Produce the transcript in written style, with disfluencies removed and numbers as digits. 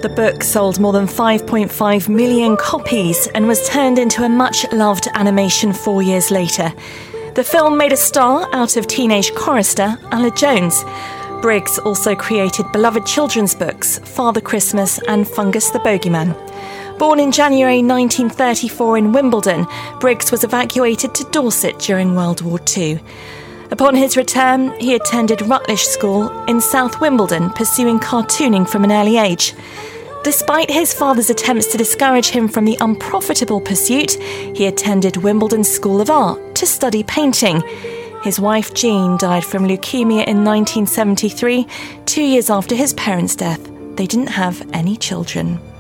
The book sold more than 5.5 million copies and was turned into a much-loved animation 4 years later. The film made a star out of teenage chorister Ella Jones. Briggs also created beloved children's books Father Christmas and Fungus the Bogeyman. Born in January 1934 in Wimbledon, Briggs was evacuated to Dorset during World War II. Upon his return, he attended Rutlish School in South Wimbledon, pursuing cartooning from an early age. Despite his father's attempts to discourage him from the unprofitable pursuit, he attended Wimbledon School of Art to study painting. His wife Jean died from leukemia in 1973, 2 years after his parents' death. They didn't have any children.